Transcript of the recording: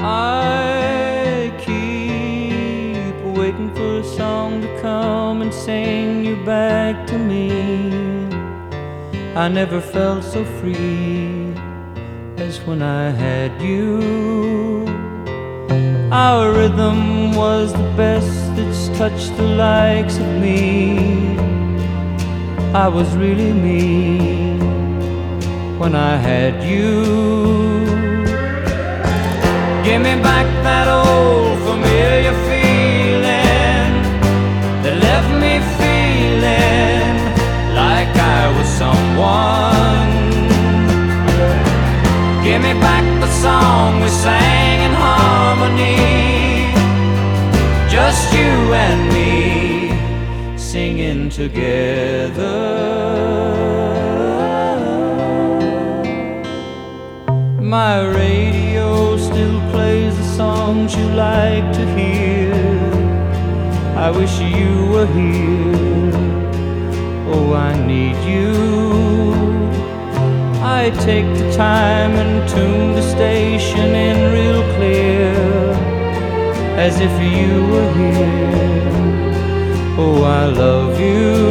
I keep waiting for a song to come and sing you back to me. I never felt so free as when I had you. Our rhythm was the best that's touched the likes of me. I was really me when I had you. Give me back that old familiar feeling that left me feeling like I was someone. Give me back the song we sang in harmony, just you and me singing together. My radio still plays the songs you like to hear. I wish you were here. Oh, I need you. I take the time and tune the station in real clear, as if you were here. Oh, I love you.